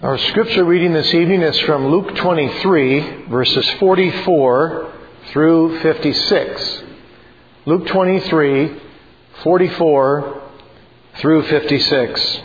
Our scripture reading this evening is from Luke 23, verses 44 through 56. Luke 23, 44 through 56.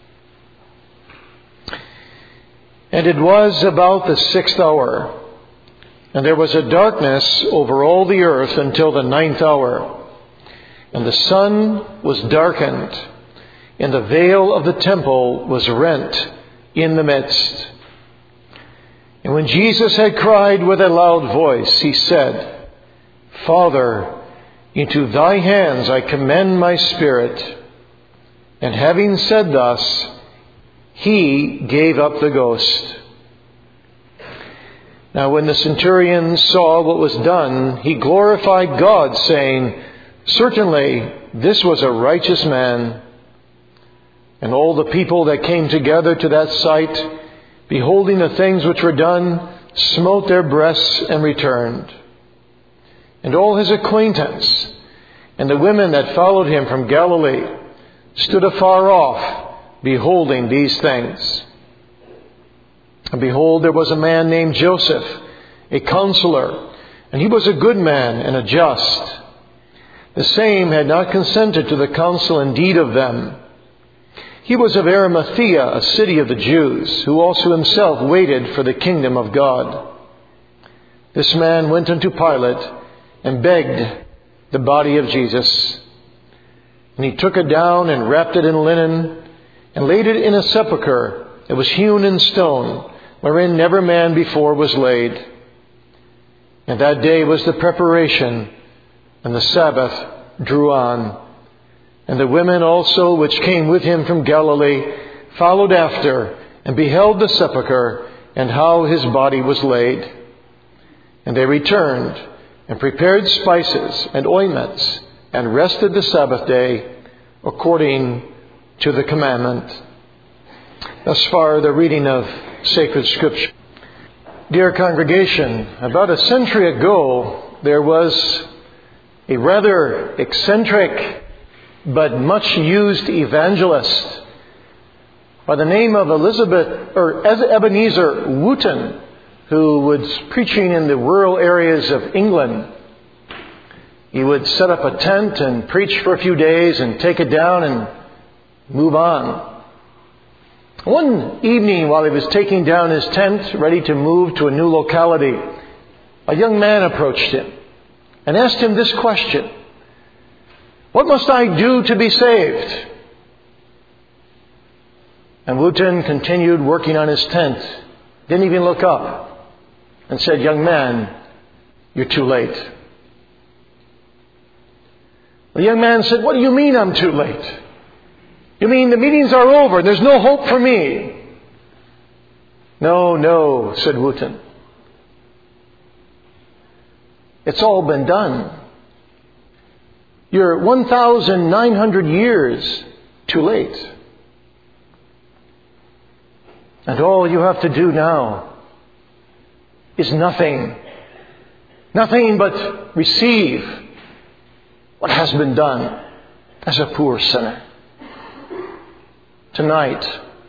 And it was about the 6th hour, and there was a darkness over all the earth until the 9th hour. And the sun was darkened, and the veil of the temple was rent in the midst. And when Jesus had cried with a loud voice, he said, Father, into thy hands I commend my spirit. And having said thus, he gave up the ghost. Now when the centurion saw what was done, he glorified God, saying, Certainly this was a righteous man. And all the people that came together to that sight, beholding the things which were done, smote their breasts and returned. And all his acquaintance and the women that followed him from Galilee stood afar off, beholding these things. And behold, there was a man named Joseph, a counselor, and he was a good man and a just. The same had not consented to the counsel and deed of them. He was of Arimathea, a city of the Jews, who also himself waited for the kingdom of God. This man went unto Pilate and begged the body of Jesus. And he took it down and wrapped it in linen and laid it in a sepulchre that was hewn in stone, wherein never man before was laid. And that day was the preparation, and the Sabbath drew on. And the women also which came with him from Galilee followed after, and beheld the sepulchre, and how his body was laid. And they returned, and prepared spices and ointments, and rested the Sabbath day, according to the commandment. Thus far, the reading of sacred Scripture. Dear congregation, about a century ago, there was a rather eccentric but much used evangelist by the name of Ebenezer Wooten, who was preaching in the rural areas of England. He would set up a tent and preach for a few days and take it down and move on. One evening, while he was taking down his tent, ready to move to a new locality, a young man approached him and asked him this question: What must I do to be saved? And Wooten continued working on his tent, didn't even look up, and said, Young man, you're too late. The young man said, What do you mean I'm too late? You mean the meetings are over and there's no hope for me? No, said Wooten. It's all been done. You're 1,900 years too late. And all you have to do now is nothing. Nothing but receive what has been done as a poor sinner. Tonight,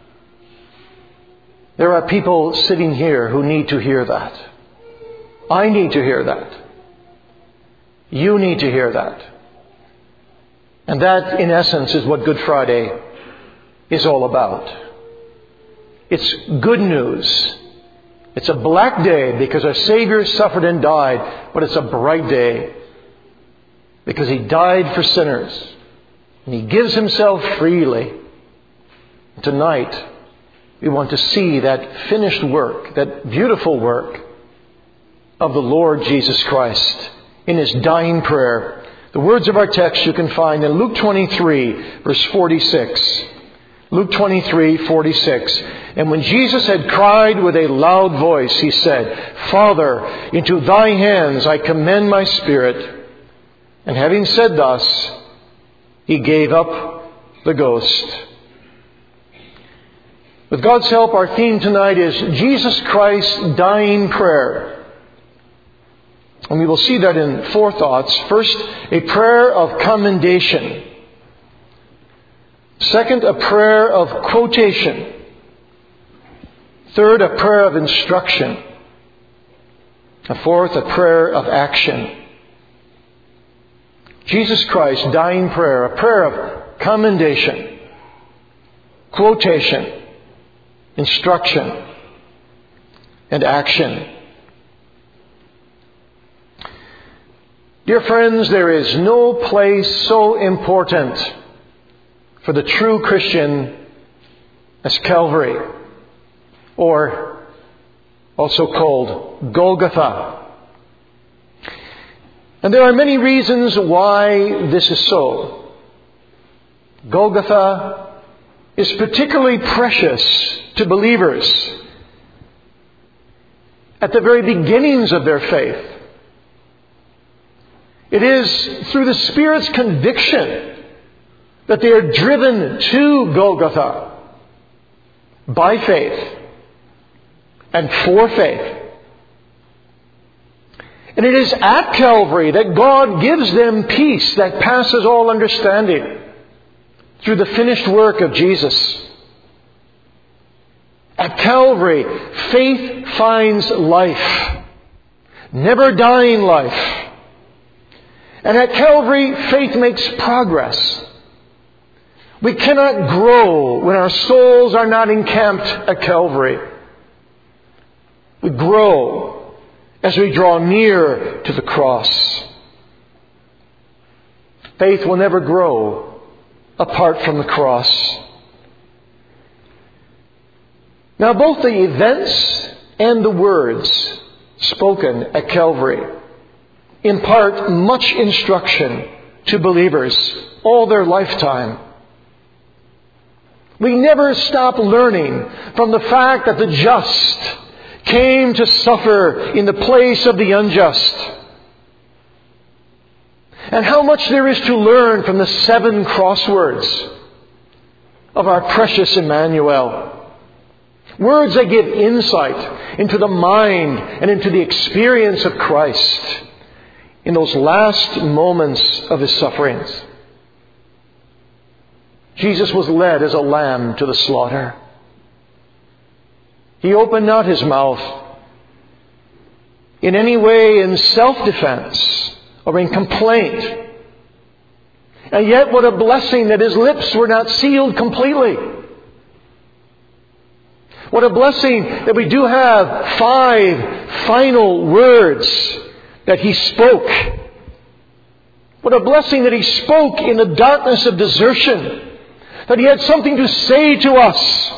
there are people sitting here who need to hear that. I need to hear that. You need to hear that. And that, in essence, is what Good Friday is all about. It's good news. It's a black day because our Savior suffered and died, but it's a bright day because He died for sinners. And He gives Himself freely. Tonight, we want to see that finished work, that beautiful work of the Lord Jesus Christ in His dying prayer. The words of our text you can find in Luke 23, verse 46. Luke 23, 46. And when Jesus had cried with a loud voice, He said, Father, into thy hands I commend my spirit. And having said thus, He gave up the ghost. With God's help, our theme tonight is Jesus Christ's dying prayer. And we will see that in four thoughts. First, a prayer of commendation. Second, a prayer of quotation. Third, a prayer of instruction. And fourth, a prayer of action. Jesus Christ's dying prayer, a prayer of commendation, quotation, instruction, and action. Dear friends, there is no place so important for the true Christian as Calvary, or also called Golgotha. And there are many reasons why this is so. Golgotha is particularly precious to believers at the very beginnings of their faith. It is through the Spirit's conviction that they are driven to Golgotha by faith and for faith. And it is at Calvary that God gives them peace that passes all understanding through the finished work of Jesus. At Calvary, faith finds life, never dying life. And at Calvary, faith makes progress. We cannot grow when our souls are not encamped at Calvary. We grow as we draw near to the cross. Faith will never grow apart from the cross. Now, both the events and the words spoken at Calvary impart much instruction to believers all their lifetime. We never stop learning from the fact that the just came to suffer in the place of the unjust. And how much there is to learn from the 7 crosswords of our precious Emmanuel. Words that give insight into the mind and into the experience of Christ in those last moments of His sufferings. Jesus was led as a lamb to the slaughter. He opened not His mouth in any way in self-defense or in complaint. And yet what a blessing that His lips were not sealed completely. What a blessing that we do have 5 final words that He spoke. What a blessing that He spoke in the darkness of desertion. That He had something to say to us.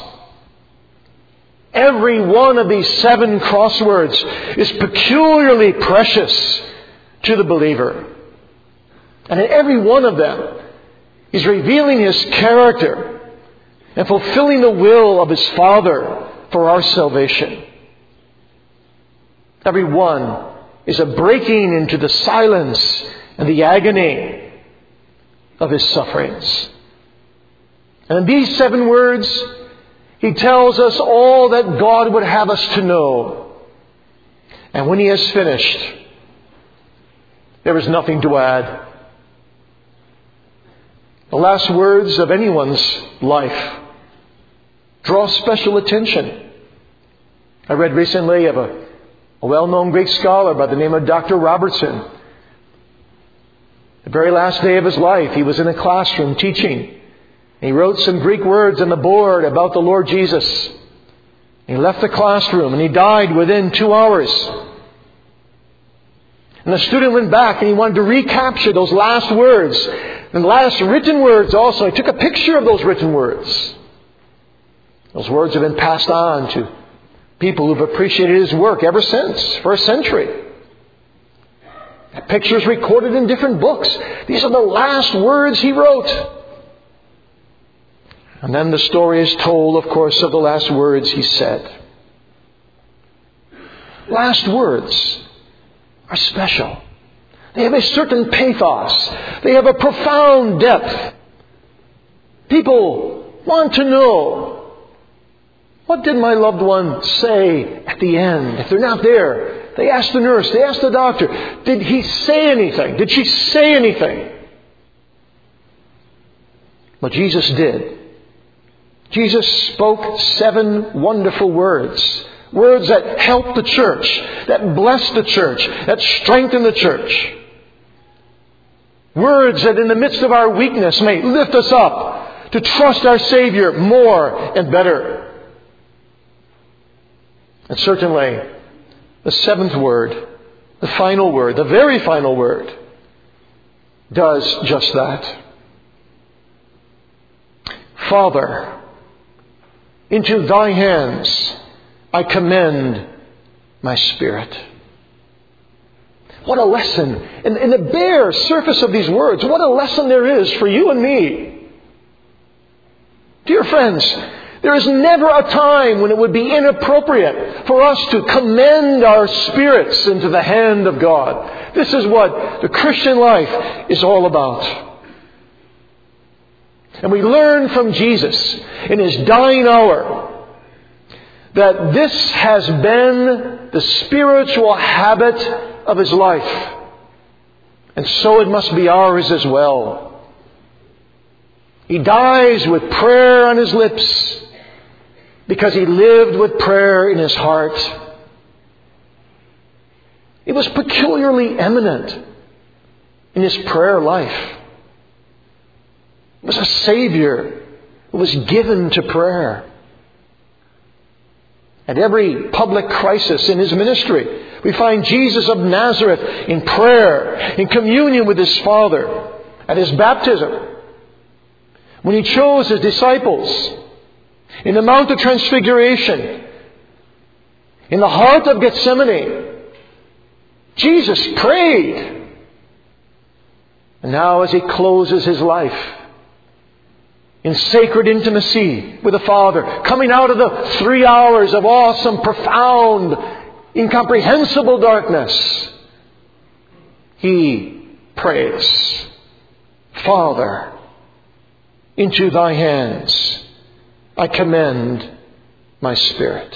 Every one of these 7 crosswords is peculiarly precious to the believer. And in every one of them, He's revealing His character and fulfilling the will of His Father for our salvation. Every one is a breaking into the silence and the agony of His sufferings. And in these 7 words, He tells us all that God would have us to know. And when He has finished, there is nothing to add. The last words of anyone's life draw special attention. I read recently of a well-known Greek scholar by the name of Dr. Robertson. The very last day of his life, he was in a classroom teaching. He wrote some Greek words on the board about the Lord Jesus. He left the classroom and he died within 2 hours. And the student went back and he wanted to recapture those last words. And the last written words also. He took a picture of those written words. Those words have been passed on to people who've appreciated his work ever since, for a century. That picture is recorded in different books. These are the last words he wrote. And then the story is told, of course, of the last words he said. Last words are special. They have a certain pathos. They have a profound depth. People want to know, what did my loved one say at the end? If they're not there, they ask the nurse, they ask the doctor, did he say anything? Did she say anything? But Jesus did. Jesus spoke 7 wonderful words. Words that help the church, that bless the church, that strengthen the church. Words that in the midst of our weakness may lift us up to trust our Savior more and better. And certainly, the 7th word, the final word, the very final word, does just that. Father, into thy hands I commend my spirit. What a lesson. In the bare surface of these words, what a lesson there is for you and me. Dear friends, there is never a time when it would be inappropriate for us to commend our spirits into the hand of God. This is what the Christian life is all about. And we learn from Jesus in His dying hour that this has been the spiritual habit of His life. And so it must be ours as well. He dies with prayer on His lips because He lived with prayer in His heart. He was peculiarly eminent in His prayer life. He was a Savior who was given to prayer. At every public crisis in His ministry, we find Jesus of Nazareth in prayer, in communion with His Father. At His baptism, when He chose His disciples, in the Mount of Transfiguration, in the heart of Gethsemane, Jesus prayed. And now as He closes His life, in sacred intimacy with the Father, coming out of the 3 hours of awesome, profound, incomprehensible darkness, He prays, Father, into thy hands I commend my spirit.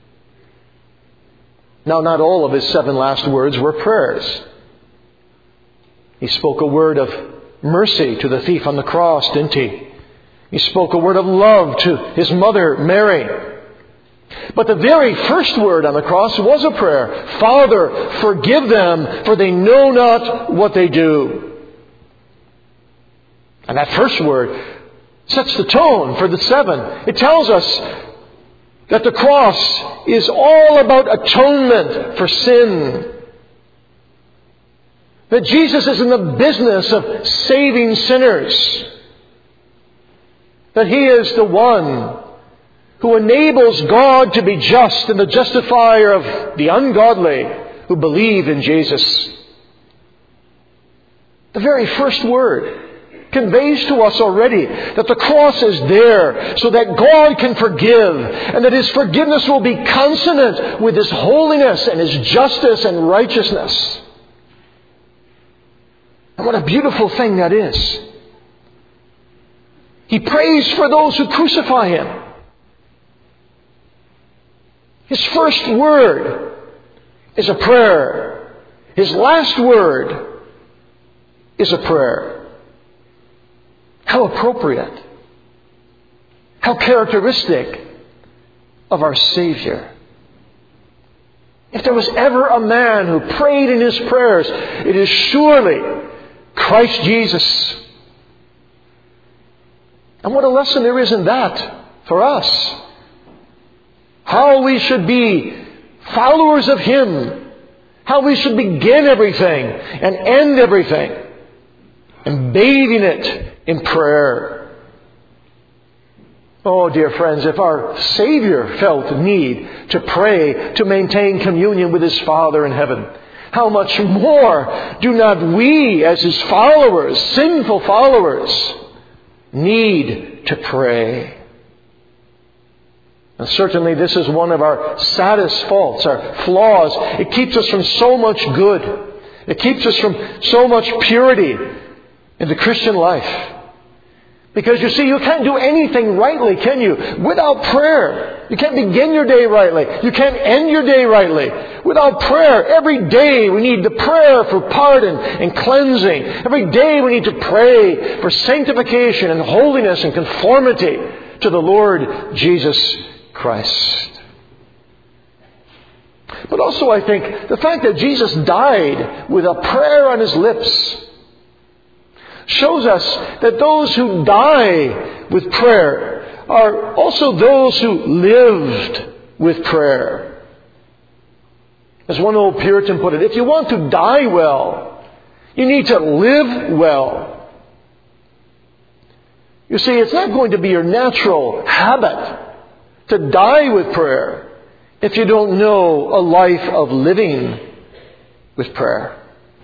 Now, not all of His 7 last words were prayers. He spoke a word of mercy to the thief on the cross, didn't He? He spoke a word of love to His mother, Mary. But the very first word on the cross was a prayer. Father, forgive them, for they know not what they do. And that first word sets the tone for the 7. It tells us that the cross is all about atonement for sin. That Jesus is in the business of saving sinners. That He is the one who enables God to be just and the justifier of the ungodly who believe in Jesus. The very first word conveys to us already that the cross is there so that God can forgive and that His forgiveness will be consonant with His holiness and His justice and righteousness. And what a beautiful thing that is. He prays for those who crucify Him. His first word is a prayer. His last word is a prayer. How appropriate. How characteristic of our Savior. If there was ever a man who prayed in his prayers, it is surely Christ Jesus. And what a lesson there is in that for us. How we should be followers of Him. How we should begin everything and end everything. And bathing it in prayer. Oh, dear friends, if our Savior felt need to pray to maintain communion with His Father in heaven, how much more do not we, as His followers, sinful followers, need to pray? And certainly this is one of our saddest faults, our flaws. It keeps us from so much good. It keeps us from so much purity in the Christian life. Because you see, you can't do anything rightly, can you? Without prayer. You can't begin your day rightly. You can't end your day rightly. Without prayer, every day we need the prayer for pardon and cleansing. Every day we need to pray for sanctification and holiness and conformity to the Lord Jesus Christ. But also, I think, the fact that Jesus died with a prayer on his lips shows us that those who die with prayer are also those who lived with prayer. As one old Puritan put it, if you want to die well, you need to live well. You see, it's not going to be your natural habit to die with prayer if you don't know a life of living with prayer.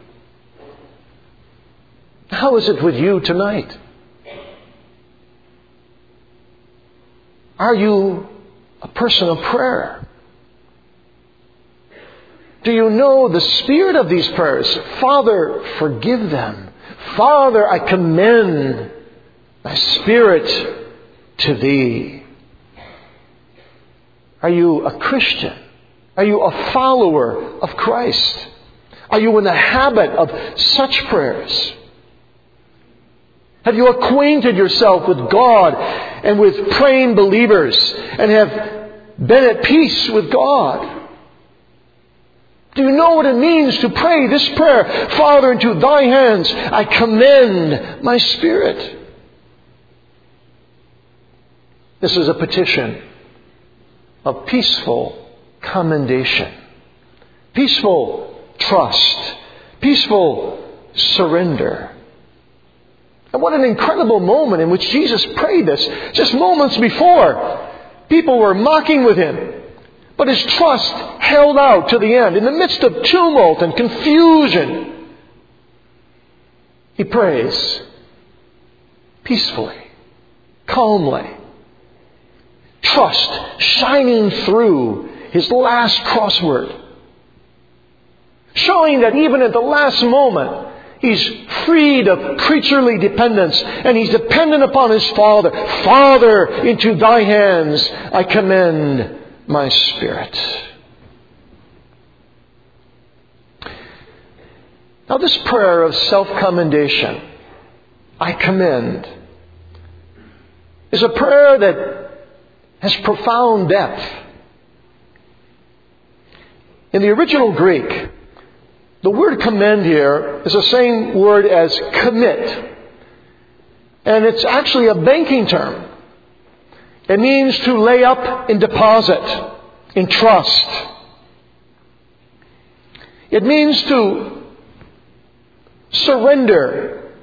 How is it with you tonight? Are you a person of prayer? Do you know the spirit of these prayers? Father, forgive them. Father, I commend my spirit to Thee. Are you a Christian? Are you a follower of Christ? Are you in the habit of such prayers? Have you acquainted yourself with God and with praying believers and have been at peace with God? Do you know what it means to pray this prayer? Father, into Thy hands I commend my spirit. This is a petition of peaceful commendation, peaceful trust, peaceful surrender. And what an incredible moment in which Jesus prayed this. Just moments before, people were mocking with Him. But His trust held out to the end. In the midst of tumult and confusion, He prays peacefully, calmly. Trust shining through His last crossword. Showing that even at the last moment, He's freed of creaturely dependence and He's dependent upon His Father. Father, into Thy hands I commend my spirit. Now this prayer of self-commendation, I commend, is a prayer that has profound depth. In the original Greek, the word commend here is the same word as commit. And it's actually a banking term. It means to lay up in deposit, in trust. It means to surrender.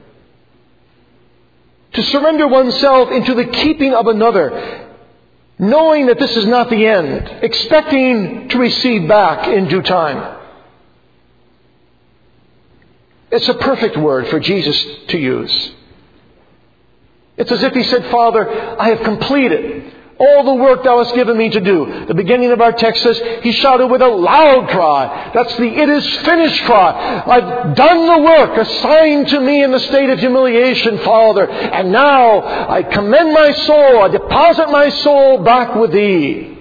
To surrender oneself into the keeping of another, knowing that this is not the end, expecting to receive back in due time. It's a perfect word for Jesus to use. It's as if He said, Father, I have completed all the work Thou hast given me to do. The beginning of our text says, He shouted with a loud cry. That's the it is finished cry. I've done the work assigned to me in the state of humiliation, Father. And now I commend my soul. I deposit my soul back with Thee.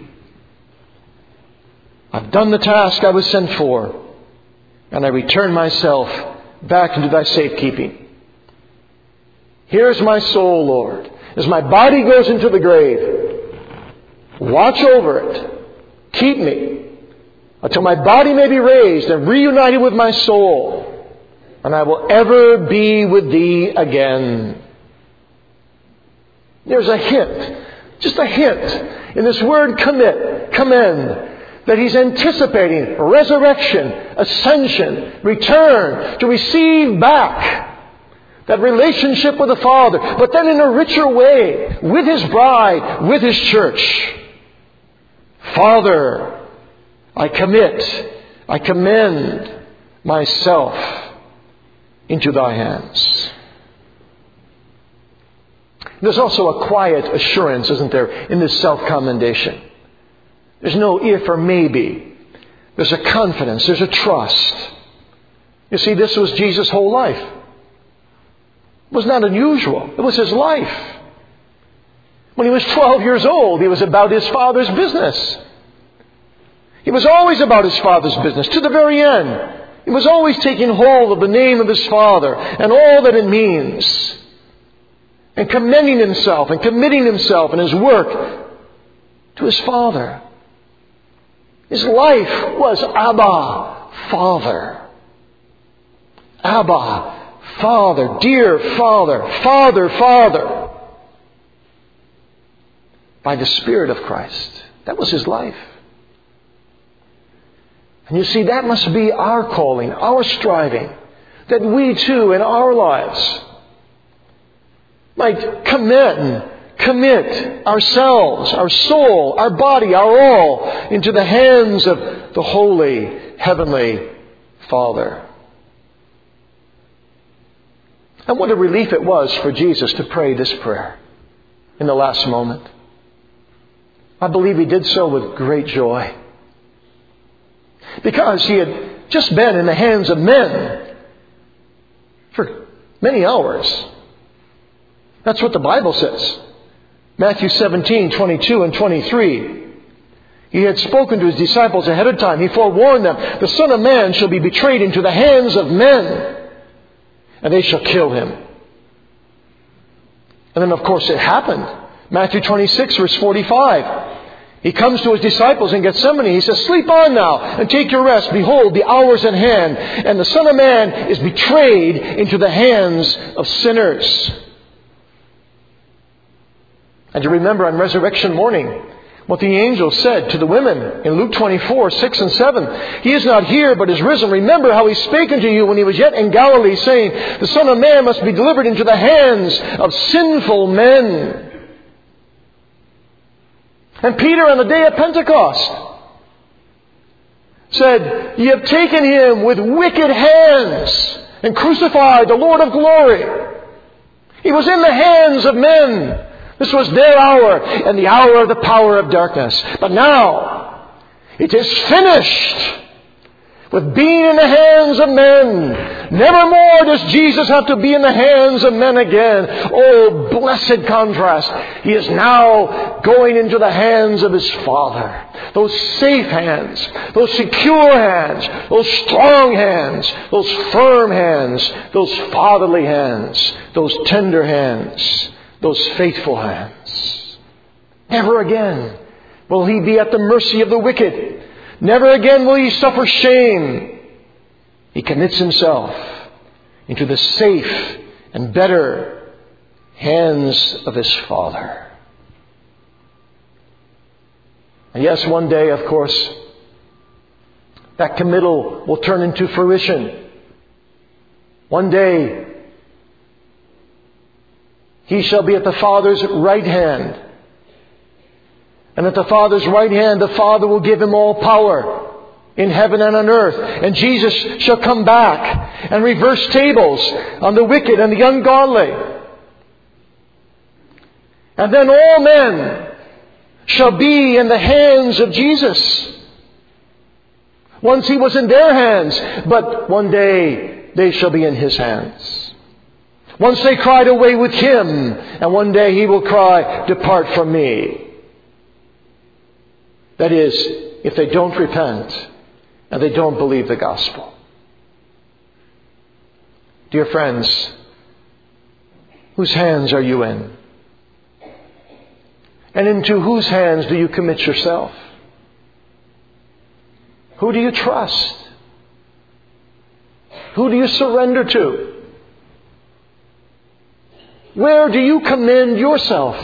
I've done the task I was sent for. And I return myself back into Thy safekeeping. Here's my soul, Lord. As my body goes into the grave, watch over it. Keep me until my body may be raised and reunited with my soul, and I will ever be with Thee again. There's a hint, just a hint, in this word commit, commend, that He's anticipating resurrection, ascension, return, to receive back that relationship with the Father, but then in a richer way, with His bride, with His church. Father, I commit, I commend myself into Thy hands. There's also a quiet assurance, isn't there, in this self-commendation. There's no if or maybe. There's a confidence, there's a trust. You see, this was Jesus' whole life. It was not unusual. It was His life. When He was 12 years old, He was about His Father's business. He was always about His Father's business, to the very end. He was always taking hold of the name of His Father and all that it means. and commending himself and committing himself and his work to his Father. His life was Abba, Father. Abba, Father, dear Father, Father, Father. By the Spirit of Christ. That was his life. And you see, that must be our calling, our striving, that we too in our lives might commit ourselves, our soul, our body, our all into the hands of the Holy Heavenly Father. And what a relief it was for Jesus to pray this prayer in the last moment. I believe he did so with great joy. Because he had just been in the hands of men for many hours. That's what the Bible says. Matthew 17:22 and 23. He had spoken to his disciples ahead of time. He forewarned them, the Son of Man shall be betrayed into the hands of men, and they shall kill him. And then, of course, it happened. Matthew 26, verse 45. He comes to his disciples in Gethsemane. He says, sleep on now and take your rest. Behold, the hour is at hand, and the Son of Man is betrayed into the hands of sinners. And you remember on resurrection morning what the angel said to the women in Luke 24, 6 and 7. He is not here, but is risen. Remember how he spake unto you when he was yet in Galilee, saying, the Son of Man must be delivered into the hands of sinful men. And Peter on the day of Pentecost said, ye have taken him with wicked hands and crucified the Lord of glory. He was in the hands of men. This was their hour and the hour of the power of darkness. But now it is finished with being in the hands of men. Never more does Jesus have to be in the hands of men again. Oh, blessed contrast. He is now going into the hands of his Father. Those safe hands, those secure hands, those strong hands, those firm hands, those fatherly hands, those tender hands, those faithful hands. Never again will he be at the mercy of the wicked. Never again will he suffer shame. He commits himself into the safe and better hands of his Father. And yes, one day, of course, that committal will turn into fruition. One day, he shall be at the Father's right hand. And at the Father's right hand, the Father will give him all power in heaven and on earth. And Jesus shall come back and reverse tables on the wicked and the ungodly. And then all men shall be in the hands of Jesus. Once he was in their hands, but one day they shall be in his hands. Once they cried away with him, and one day he will cry, depart from me. That is, if they don't repent and they don't believe the gospel. Dear friends, whose hands are you in? And into whose hands do you commit yourself? Who do you trust? Who do you surrender to? Where do you commend yourself?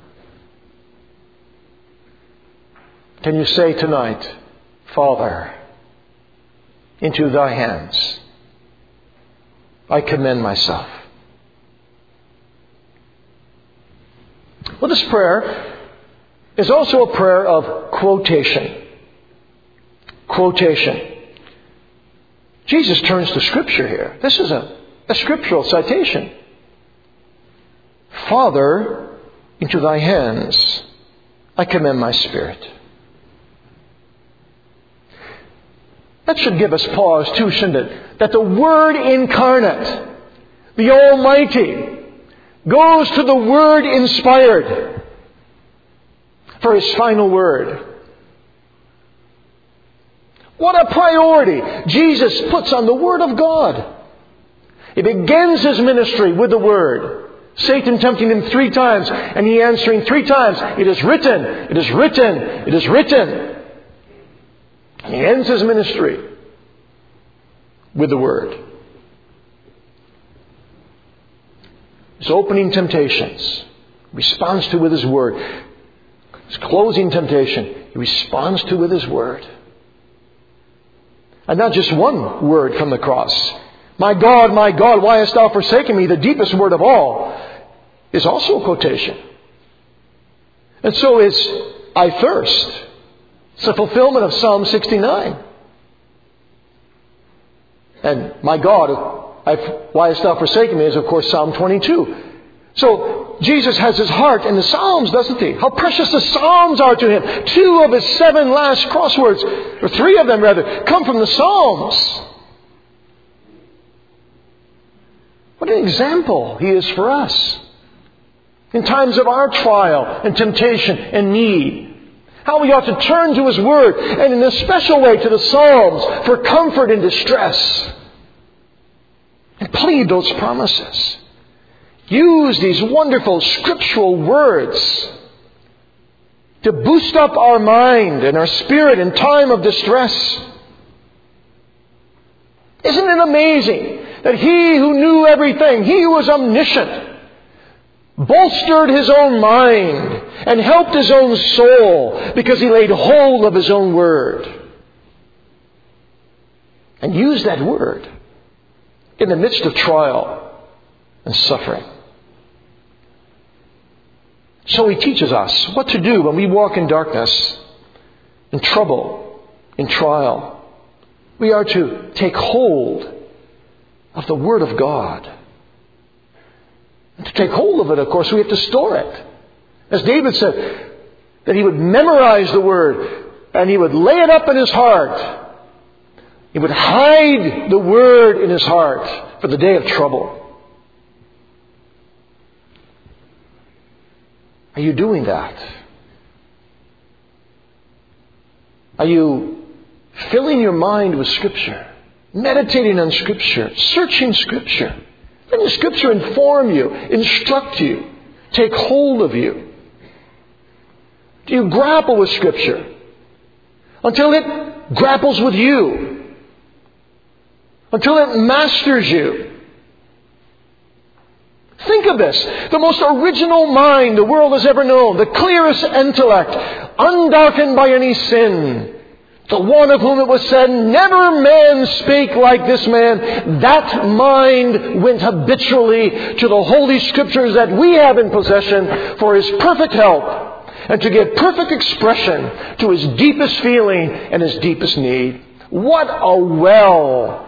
Can you say tonight, Father, into thy hands I commend myself? Well, this prayer is also a prayer of quotation. Quotation. Jesus turns to Scripture here. This is a scriptural citation. Father, into thy hands I commend my spirit. That should give us pause too, shouldn't it? That the Word incarnate, the Almighty, goes to the Word inspired for His final word. What a priority Jesus puts on the Word of God. He begins His ministry with the Word, Satan tempting him 3 times, and he answering 3 times, "It is written, it is written, it is written." And he ends his ministry with the Word. His opening temptations, he responds to with His Word. His closing temptation, he responds to with His Word. And not just one word from the cross. My God, why hast thou forsaken me?" The deepest word of all is also a quotation. And so is "I thirst." It's a fulfillment of Psalm 69. And "My God, why hast thou forsaken me?" is of course Psalm 22. So Jesus has His heart in the Psalms, doesn't He? How precious the Psalms are to Him. 2 of His 7 last crosswords, or 3 of them rather, come from the Psalms. What an example He is for us. In times of our trial and temptation and need. How we ought to turn to His Word, and in a special way to the Psalms, for comfort in distress. And plead those promises. Use these wonderful scriptural words to boost up our mind and our spirit in time of distress. Isn't it amazing that He who knew everything, He who was omniscient, bolstered His own mind and helped His own soul because He laid hold of His own Word and used that Word in the midst of trial and suffering. So He teaches us what to do when we walk in darkness, in trouble, in trial. We are to take hold of the Word of God. And to take hold of it, of course, we have to store it. As David said, that he would memorize the Word and he would lay it up in his heart. He would hide the Word in his heart for the day of trouble. Are you doing that? Are you filling your mind with Scripture? Meditating on Scripture? Searching Scripture? Letting the Scripture inform you, instruct you, take hold of you? Do you grapple with Scripture until it grapples with you? Until it masters you? Think of this. The most original mind the world has ever known. The clearest intellect, undarkened by any sin. The one of whom it was said, "Never man spake like this man." That mind went habitually to the Holy Scriptures that we have in possession for His perfect help and to give perfect expression to His deepest feeling and His deepest need. What a well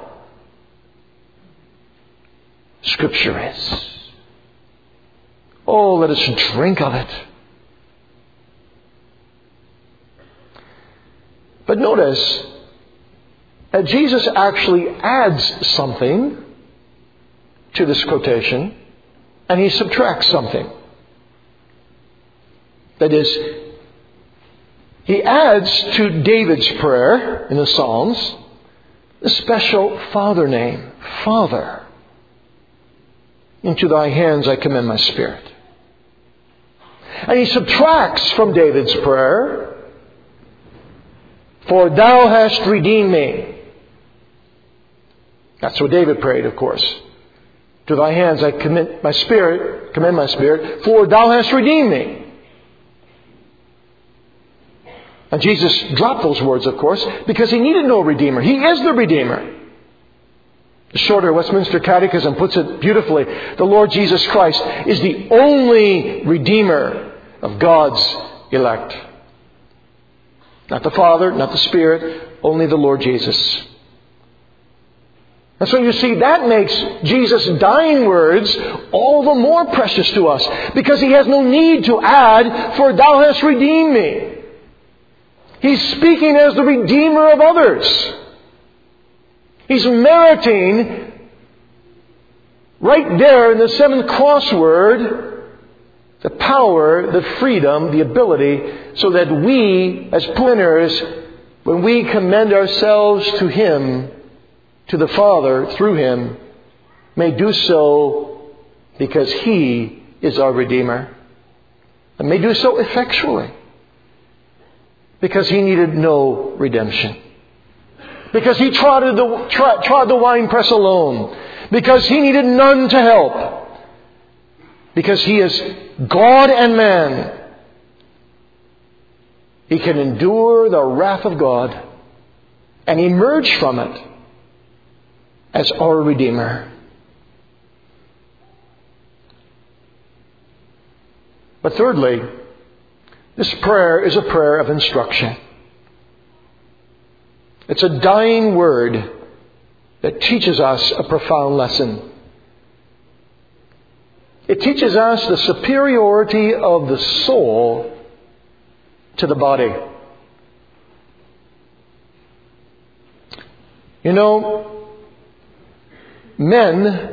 Scripture is. Oh, let us drink of it. But notice that Jesus actually adds something to this quotation, and He subtracts something. That is, He adds to David's prayer in the Psalms the special Father name, Father. Into Thy hands I commend my spirit. And He subtracts from David's prayer, "For Thou hast redeemed me." That's what David prayed, of course. "To Thy hands I commend my spirit, for Thou hast redeemed me." And Jesus dropped those words, of course, because He needed no Redeemer. He is the Redeemer. The shorter Westminster Catechism puts it beautifully. The Lord Jesus Christ is the only Redeemer of God's elect. Not the Father, not the Spirit, only the Lord Jesus. And so you see, that makes Jesus' dying words all the more precious to us, because He has no need to add, "For Thou hast redeemed me." He's speaking as the Redeemer of others. He's meriting, right there in the 7th crossword, the power, the freedom, the ability, so that we, as sinners, when we commend ourselves to Him, to the Father, through Him, may do so because He is our Redeemer, and may do so effectually, because He needed no redemption. Because He trod the winepress alone. Because He needed none to help. Because He is God and man. He can endure the wrath of God and emerge from it as our Redeemer. But thirdly, this prayer is a prayer of instruction. It's a dying word that teaches us a profound lesson. It teaches us the superiority of the soul to the body. You know, men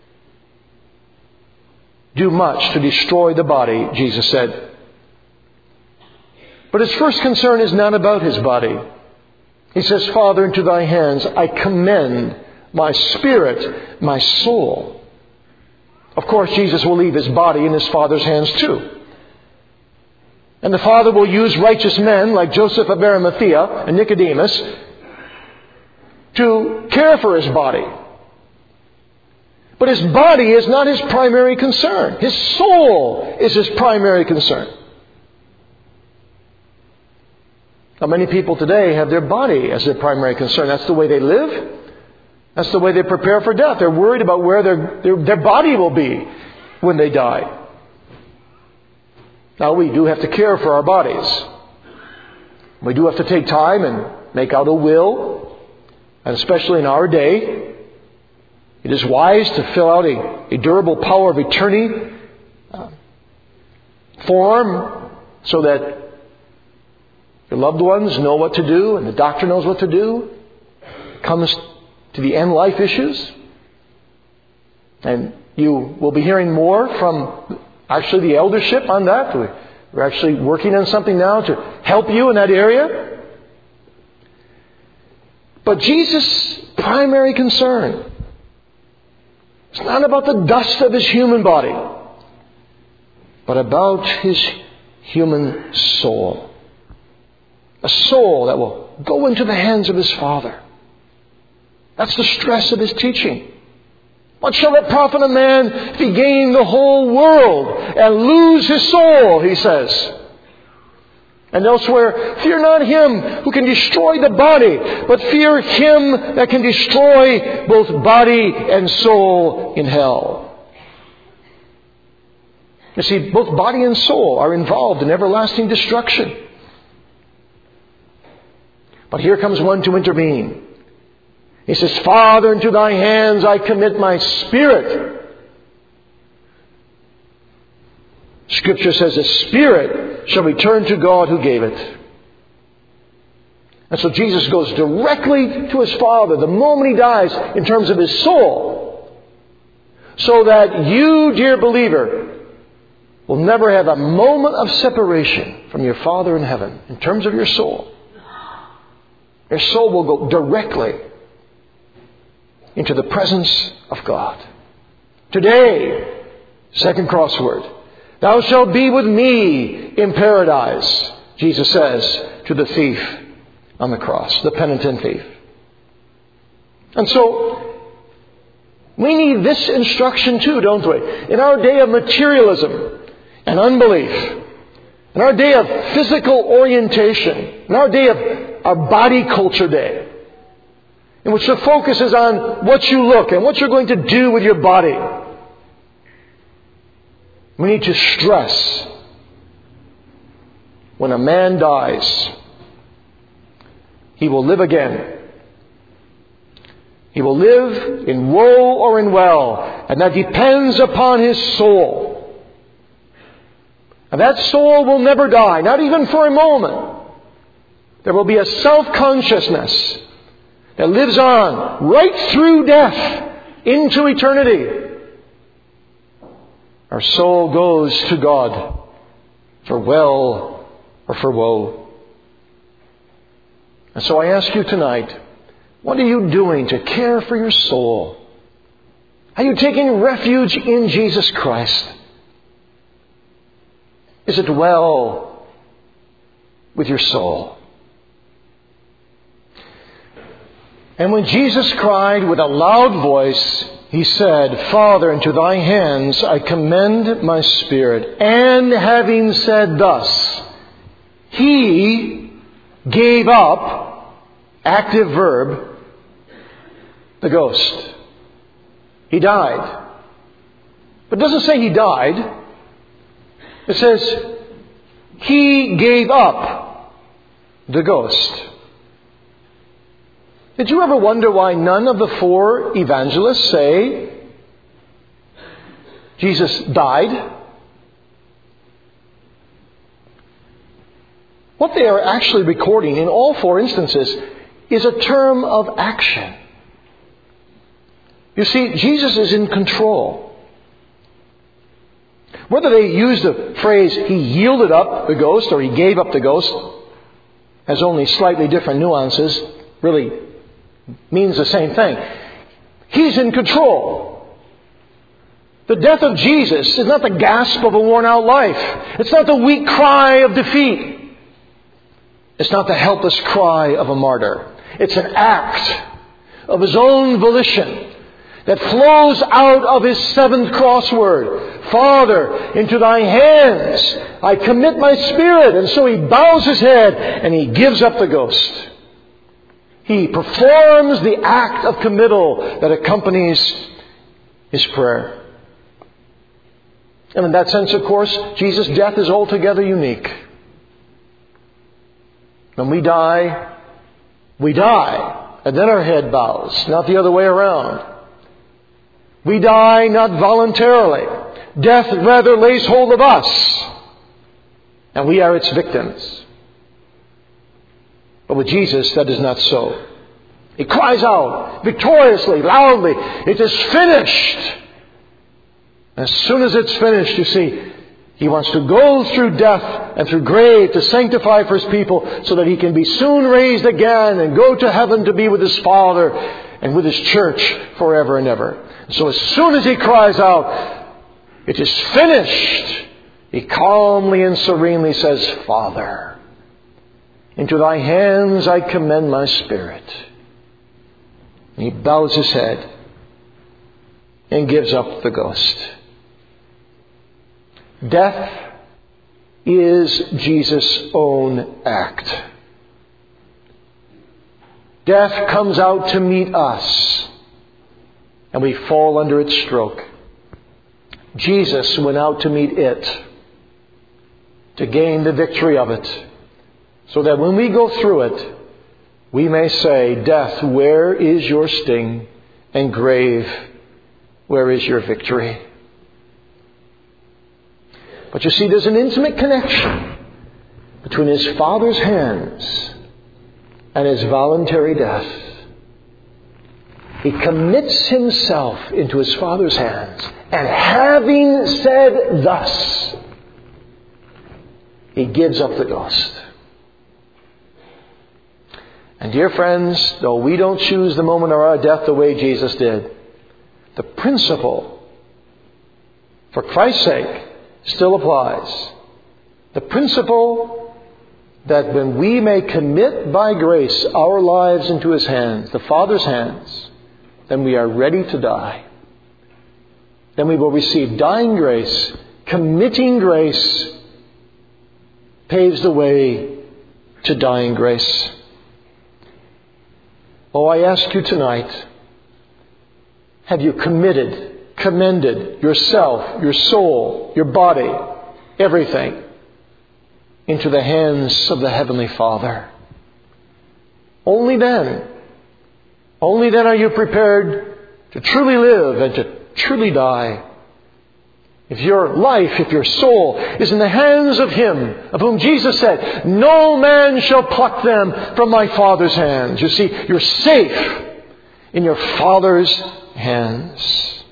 do much to destroy the body, Jesus said. But His first concern is not about His body. He says, Father, into Thy hands I commend my spirit, my soul. Of course, Jesus will leave His body in His Father's hands too. And the Father will use righteous men like Joseph of Arimathea and Nicodemus to care for His body. But His body is not His primary concern. His soul is His primary concern. Now, many people today have their body as their primary concern. That's the way they live. That's the way they prepare for death. They're worried about where their body will be when they die. Now, we do have to care for our bodies. We do have to take time and make out a will. And especially in our day, it is wise to fill out a durable power of attorney form so that your loved ones know what to do and the doctor knows what to do. It comes to the end life issues. And you will be hearing more from actually the eldership on that. We're actually working on something now to help you in that area. But Jesus' primary concern is not about the dust of His human body, but about His human soul. A soul that will go into the hands of His Father. That's the stress of His teaching. What shall it profit a man if he gain the whole world and lose his soul, He says. And elsewhere, fear not him who can destroy the body, but fear him that can destroy both body and soul in hell. You see, both body and soul are involved in everlasting destruction. But here comes one to intervene. He says, Father, into Thy hands I commit my spirit. Scripture says the spirit shall return to God who gave it. And so Jesus goes directly to His Father the moment He dies in terms of His soul. So that you, dear believer, will never have a moment of separation from your Father in heaven in terms of your soul. Your soul will go directly into the presence of God. Today, second crossword. Thou shalt be with me in paradise, Jesus says to the thief on the cross, the penitent thief. And so, we need this instruction too, don't we? In our day of materialism and unbelief, in our day of physical orientation, in our day of our body culture day, in which the focus is on what you look and what you're going to do with your body, we need to stress when a man dies, he will live again. He will live in woe or in well, and that depends upon his soul. And that soul will never die, not even for a moment. There will be a self-consciousness that lives on right through death into eternity. Our soul goes to God for well or for woe. And so I ask you tonight, what are you doing to care for your soul? Are you taking refuge in Jesus Christ? Is it well with your soul? And when Jesus cried with a loud voice, He said, Father, into Thy hands I commend my spirit. And having said thus, He gave up, active verb, the ghost. He died. But it doesn't say He died. It says, He gave up the ghost. Did you ever wonder why none of the four evangelists say Jesus died? What they are actually recording in all four instances is a term of action. You see, Jesus is in control. Whether they use the phrase, He yielded up the ghost, or He gave up the ghost, has only slightly different nuances, really means the same thing. He's in control. The death of Jesus is not the gasp of a worn-out life. It's not the weak cry of defeat. It's not the helpless cry of a martyr. It's an act of His own volition that flows out of His seventh crossword. Father, into Thy hands I commit my spirit. And so He bows His head and He gives up the ghost. He performs the act of committal that accompanies His prayer. And in that sense, of course, Jesus' death is altogether unique. When we die, and then our head bows, not the other way around. We die not voluntarily. Death rather lays hold of us, and we are its victims. But with Jesus, that is not so. He cries out victoriously, loudly, it is finished. As soon as it's finished, you see, He wants to go through death and through grave to sanctify for His people so that He can be soon raised again and go to heaven to be with His Father and with His church forever and ever. So as soon as He cries out, it is finished, He calmly and serenely says, Father, into Thy hands I commend my spirit. And He bows His head and gives up the ghost. Death is Jesus' own act. Death comes out to meet us, and we fall under its stroke. Jesus went out to meet it, to gain the victory of it, so that when we go through it, we may say, Death, where is your sting? And grave, where is your victory? But you see, there's an intimate connection between His Father's hands and His voluntary death. He commits Himself into His Father's hands. And having said thus, He gives up the ghost. And dear friends, though we don't choose the moment of our death the way Jesus did, the principle, for Christ's sake, still applies. The principle that when we may commit by grace our lives into His hands, the Father's hands, then we are ready to die. Then we will receive dying grace. Committing grace paves the way to dying grace. Oh, I ask you tonight, have you commended yourself, your soul, your body, everything into the hands of the Heavenly Father? Only then are you prepared to truly live and to truly die. If your life, if your soul is in the hands of Him of whom Jesus said, no man shall pluck them from my Father's hands. You see, you're safe in your Father's hands.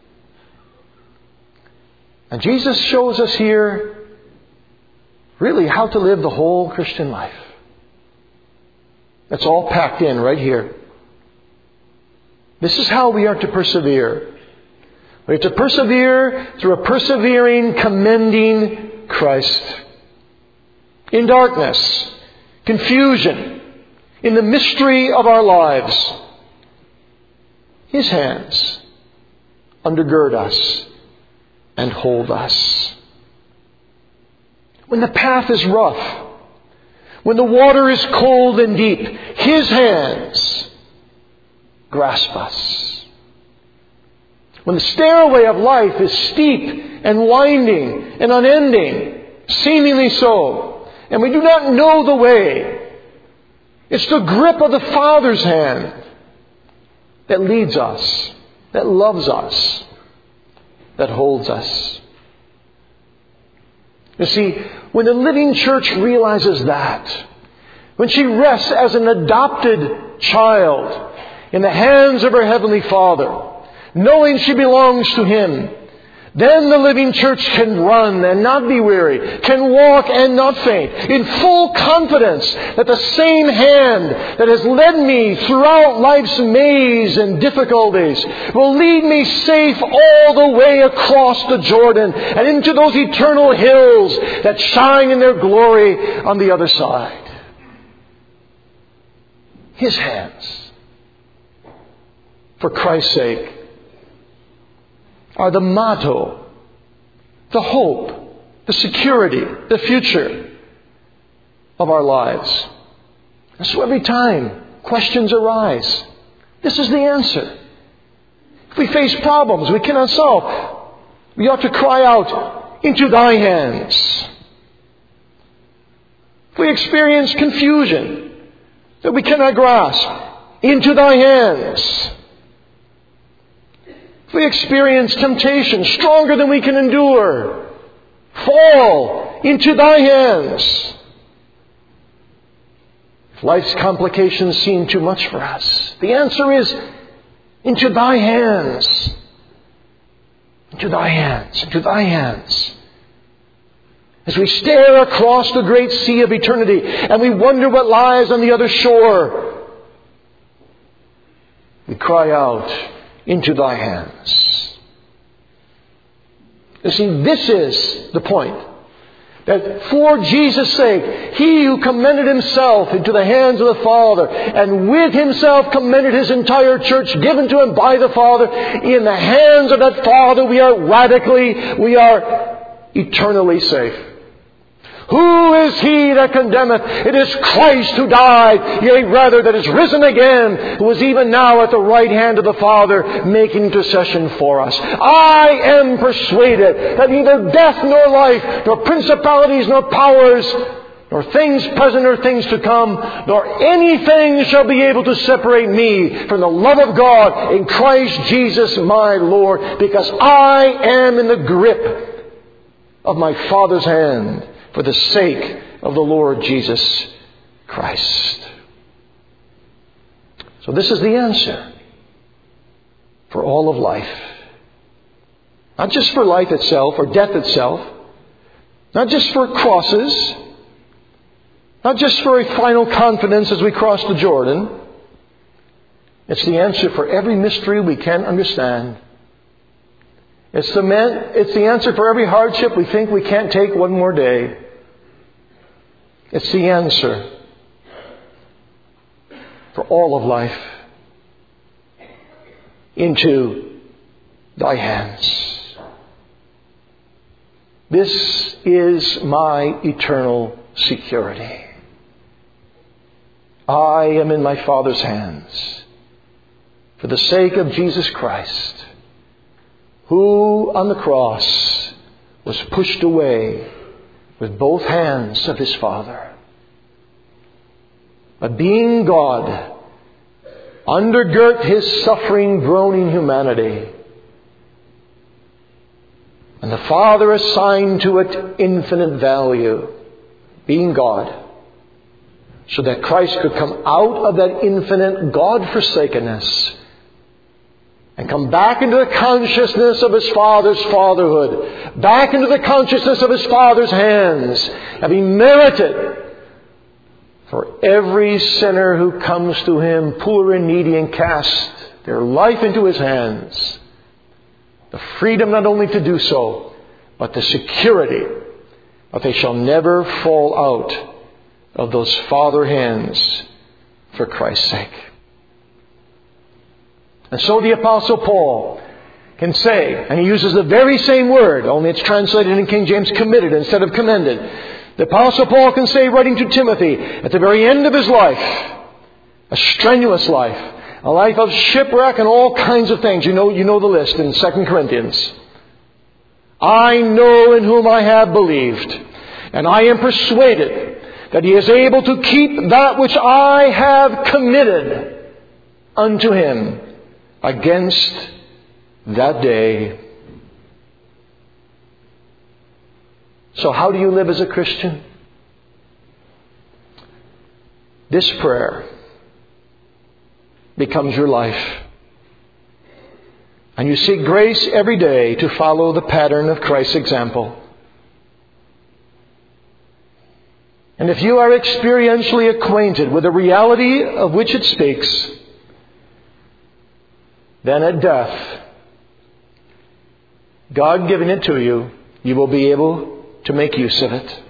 And Jesus shows us here really how to live the whole Christian life. That's all packed in right here. This is how we are to persevere. We have to persevere through a persevering, commending Christ. In darkness, confusion, in the mystery of our lives, His hands undergird us and hold us. When the path is rough, when the water is cold and deep, His hands grasp us. When the stairway of life is steep and winding and unending, seemingly so, and we do not know the way, it's the grip of the Father's hand that leads us, that loves us, that holds us. You see, when the living church realizes that, when she rests as an adopted child in the hands of her Heavenly Father, knowing she belongs to Him, then the living church can run and not be weary, can walk and not faint, in full confidence that the same hand that has led me throughout life's maze and difficulties will lead me safe all the way across the Jordan and into those eternal hills that shine in their glory on the other side. His hands, for Christ's sake, are the motto, the hope, the security, the future of our lives. And so every time questions arise, this is the answer. If we face problems we cannot solve, we ought to cry out, "Into Thy hands." If we experience confusion that we cannot grasp, "Into Thy hands." If we experience temptation stronger than we can endure, fall into Thy hands. If life's complications seem too much for us, the answer is into Thy hands. Into Thy hands. Into Thy hands. As we stare across the great sea of eternity and we wonder what lies on the other shore, we cry out, "Into Thy hands." You see, this is the point. That for Jesus' sake, He who commended Himself into the hands of the Father and with Himself commended His entire church given to Him by the Father, in the hands of that Father we are eternally safe. Who is he that condemneth? It is Christ who died, yea, rather, that is risen again, who is even now at the right hand of the Father, making intercession for us. I am persuaded that neither death nor life, nor principalities nor powers, nor things present or things to come, nor anything shall be able to separate me from the love of God in Christ Jesus my Lord, because I am in the grip of my Father's hand, for the sake of the Lord Jesus Christ. So this is the answer for all of life. Not just for life itself or death itself. Not just for crosses. Not just for a final confidence as we cross the Jordan. It's the answer for every mystery we can understand. It's the answer for every hardship we think we can't take one more day. It's the answer for all of life. Into Thy hands. This is my eternal security. I am in my Father's hands for the sake of Jesus Christ, who on the cross was pushed away with both hands of His Father. But being God, undergirt His suffering, groaning humanity. And the Father assigned to it infinite value, being God, so that Christ could come out of that infinite God-forsakenness and come back into the consciousness of His Father's fatherhood, back into the consciousness of His Father's hands, having merited for every sinner who comes to Him, poor and needy, and cast their life into His hands, the freedom not only to do so, but the security but they shall never fall out of those Father hands for Christ's sake. And so the Apostle Paul can say, and he uses the very same word, only it's translated in King James committed instead of commended. The Apostle Paul can say, writing to Timothy, at the very end of his life, a strenuous life, a life of shipwreck and all kinds of things. You know the list in 2 Corinthians. I know in whom I have believed, and I am persuaded that he is able to keep that which I have committed unto him against that day. So how do you live as a Christian? This prayer becomes your life. And you seek grace every day to follow the pattern of Christ's example. And if you are experientially acquainted with the reality of which it speaks, then at death, God giving it to you, you will be able to make use of it.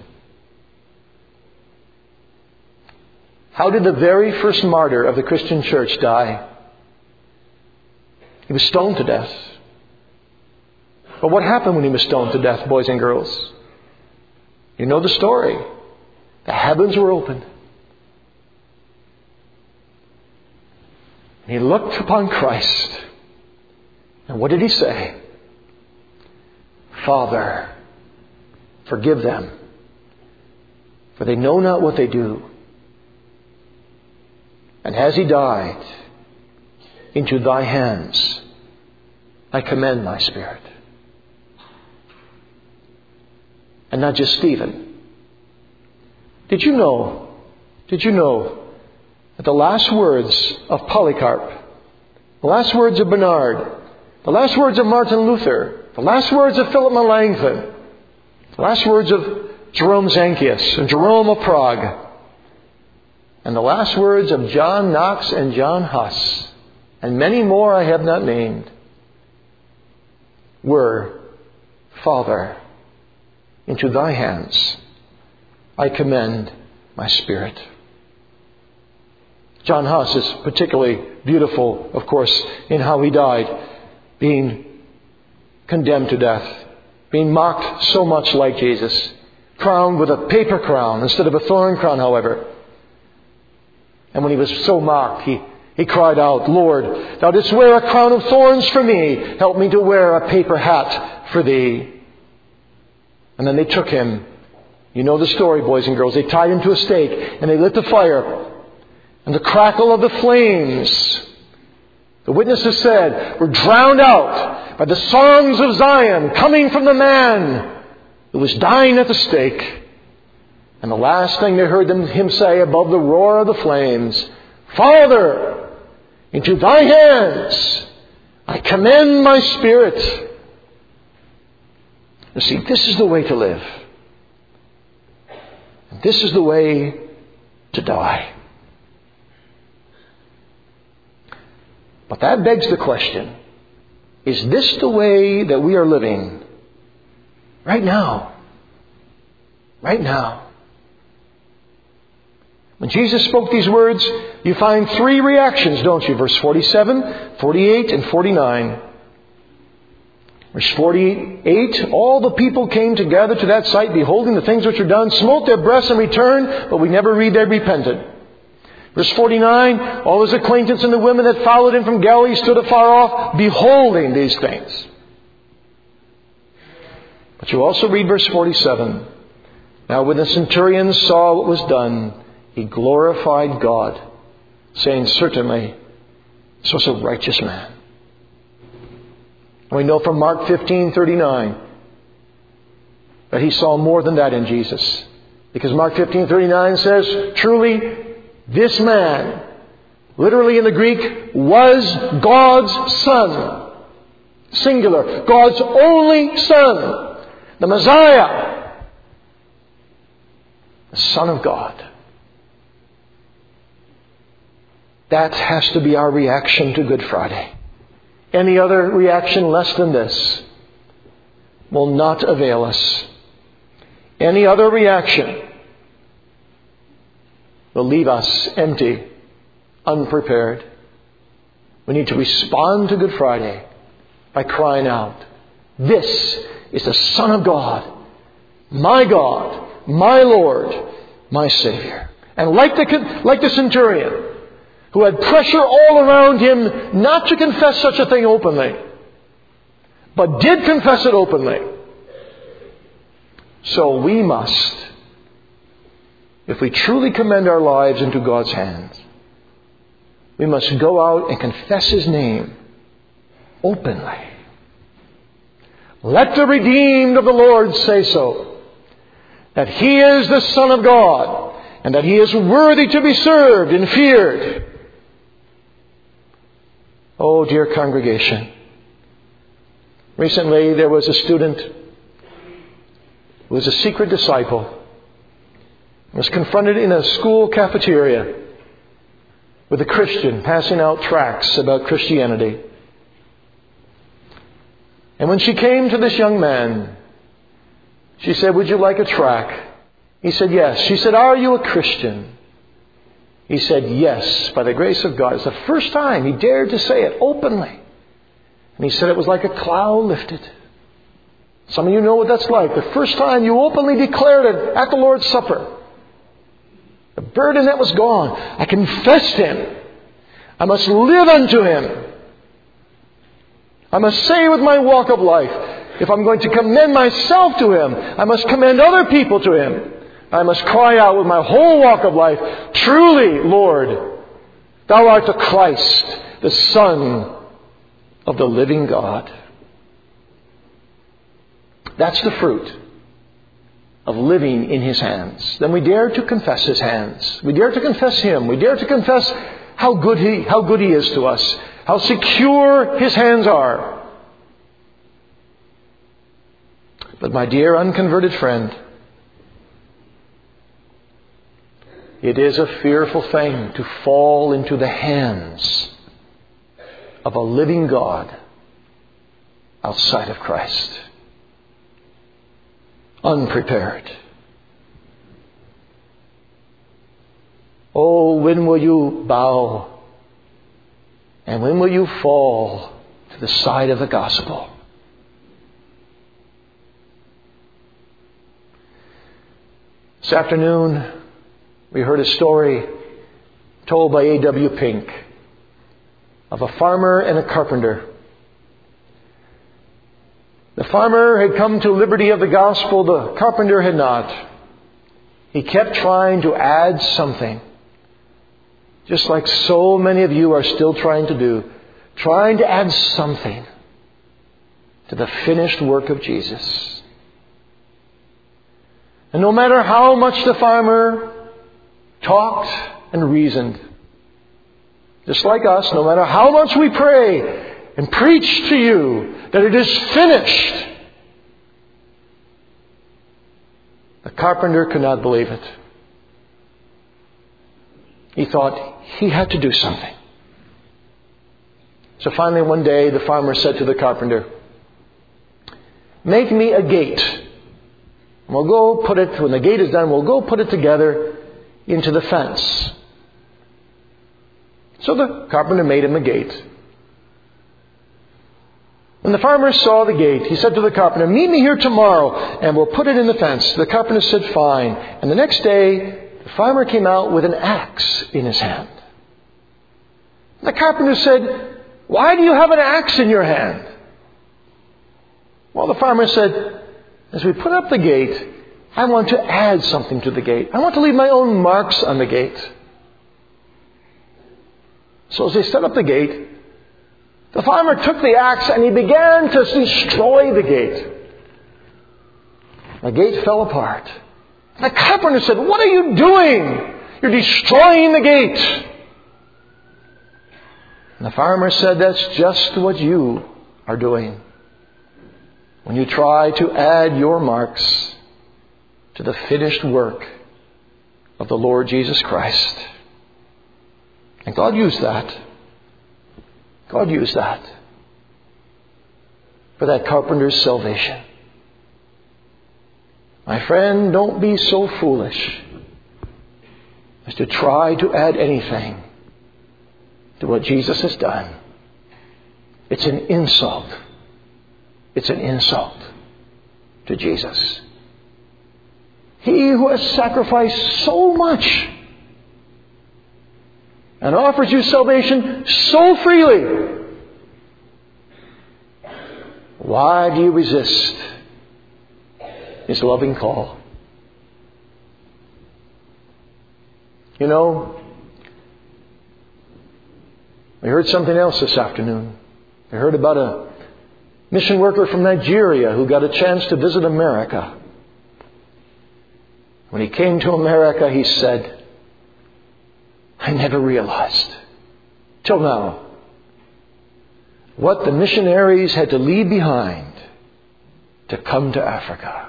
How did the very first martyr of the Christian church die? He was stoned to death. But what happened when he was stoned to death, boys and girls? You know the story. The heavens were opened. He looked upon Christ. And what did he say? Father, forgive them, for they know not what they do. And as he died, into thy hands I commend my spirit. And not just Stephen. Did you know that the last words of Polycarp, the last words of Bernard, the last words of Martin Luther, the last words of Philip Melanchthon, the last words of Jerome Zanchius and Jerome of Prague, and the last words of John Knox and John Huss, and many more I have not named, were, Father, into thy hands I commend my spirit. John Huss is particularly beautiful, of course, in how he died, being condemned to death, being mocked so much like Jesus, crowned with a paper crown instead of a thorn crown, however. And when he was so mocked, he cried out, Lord, thou didst wear a crown of thorns for me. Help me to wear a paper hat for thee. And then they took him. You know the story, boys and girls. They tied him to a stake and they lit the fire. And the crackle of the flames, the witnesses said, were drowned out by the songs of Zion coming from the man who was dying at the stake. And the last thing they heard him say above the roar of the flames, Father, into thy hands I commend my spirit. You see, this is the way to live. And this is the way to die. But that begs the question, is this the way that we are living right now? Right now. When Jesus spoke these words, you find three reactions, don't you? Verse 47, 48, and 49. Verse 48, all the people came together to that sight, beholding the things which were done, smote their breasts and returned, but we never read they repented. Verse 49, all his acquaintance and the women that followed him from Galilee stood afar off, beholding these things. But you also read verse 47. Now when the centurion saw what was done, he glorified God, saying, certainly, this was a righteous man. And we know from Mark 15:39 that he saw more than that in Jesus. Because Mark 15:39 says, truly, this man, literally in the Greek, was God's Son. Singular. God's only Son. The Messiah. The Son of God. That has to be our reaction to Good Friday. Any other reaction less than this will not avail us. Any other reaction will leave us empty, unprepared. We need to respond to Good Friday by crying out, "This is the Son of God, my Lord, my Savior." And like the centurion, who had pressure all around him not to confess such a thing openly, but did confess it openly, so we must, if we truly commend our lives into God's hands, we must go out and confess His name openly. Let the redeemed of the Lord say so, that He is the Son of God, and that He is worthy to be served and feared. Oh, dear congregation, recently there was a student who was a secret disciple, was confronted in a school cafeteria with a Christian passing out tracts about Christianity. And when she came to this young man, she said, "Would you like a tract?" He said, "Yes." She said, "Are you a Christian?" He said, "Yes, by the grace of God." It's the first time he dared to say it openly. And he said it was like a cloud lifted. Some of you know what that's like. The first time you openly declared it at the Lord's Supper. The burden that was gone. I confessed Him. I must live unto Him. I must say with my walk of life, if I'm going to commend myself to Him, I must commend other people to Him. I must cry out with my whole walk of life, "Truly, Lord, Thou art the Christ, the Son of the living God." That's the fruit of living in His hands. Then we dare to confess His hands. We dare to confess Him. We dare to confess how good He is to us. How secure His hands are. But my dear unconverted friend, it is a fearful thing to fall into the hands of a living God outside of Christ. Unprepared. Oh, when will you bow? And when will you fall to the side of the gospel? This afternoon, we heard a story told by A.W. Pink of a farmer and a carpenter. The farmer had come to liberty of the gospel. The carpenter had not. He kept trying to add something. Just like so many of you are still trying to do. Trying to add something to the finished work of Jesus. And no matter how much the farmer talked and reasoned, just like us, no matter how much we pray and preach to you that it is finished, the carpenter could not believe it. He thought he had to do something. So finally one day the farmer said to the carpenter, "Make me a gate. And we'll go put it, when the gate is done, we'll go put it together into the fence." So the carpenter made him a gate. When the farmer saw the gate, he said to the carpenter, "Meet me here tomorrow and we'll put it in the fence." The carpenter said, "Fine." And the next day, the farmer came out with an axe in his hand. The carpenter said, "Why do you have an axe in your hand?" Well, the farmer said, "As we put up the gate, I want to add something to the gate. I want to leave my own marks on the gate." So as they set up the gate, the farmer took the axe and he began to destroy the gate. The gate fell apart. The carpenter said, "What are you doing? You're destroying the gate." And the farmer said, "That's just what you are doing when you try to add your marks to the finished work of the Lord Jesus Christ." And God used that. God used that for that carpenter's salvation. My friend, don't be so foolish as to try to add anything to what Jesus has done. It's an insult. It's an insult to Jesus. He who has sacrificed so much and offers you salvation so freely, why do you resist His loving call? You know, we heard something else this afternoon. We heard about a mission worker from Nigeria who got a chance to visit America. When he came to America, he said, I never realized, till now, what the missionaries had to leave behind to come to Africa.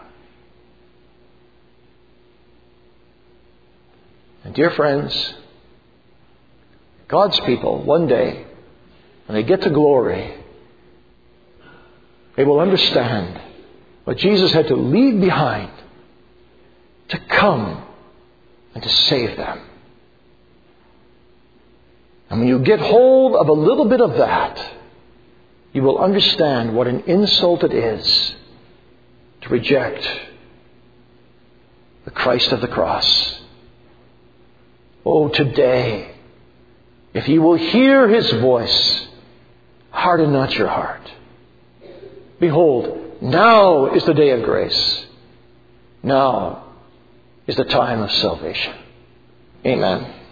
And dear friends, God's people, one day, when they get to glory, they will understand what Jesus had to leave behind to come and to save them. And when you get hold of a little bit of that, you will understand what an insult it is to reject the Christ of the cross. Oh, today, if you will hear His voice, harden not your heart. Behold, now is the day of grace. Now is the time of salvation. Amen.